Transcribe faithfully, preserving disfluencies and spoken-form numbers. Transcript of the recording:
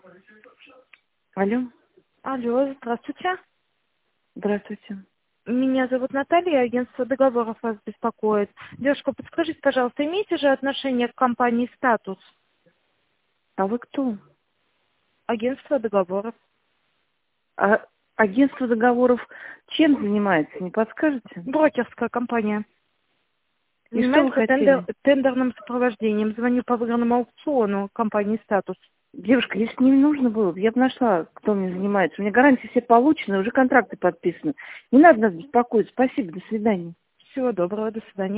Алло, Алло, здравствуйте. здравствуйте. Меня зовут Наталья, агентство договоров вас беспокоит. Девушка, подскажите, пожалуйста, имеете же отношение к компании «Статус»? А вы кто? Агентство договоров. А агентство договоров чем занимается, не подскажете? Брокерская компания. И что вы Занимается хотели? тендер- тендерным сопровождением. Звоню по выгодному аукциону компании «Статус». Девушка, если не нужно было, я бы нашла, кто мне занимается. У меня гарантии все получены, уже контракты подписаны. Не надо нас беспокоить. Спасибо, до свидания. Всего доброго, до свидания.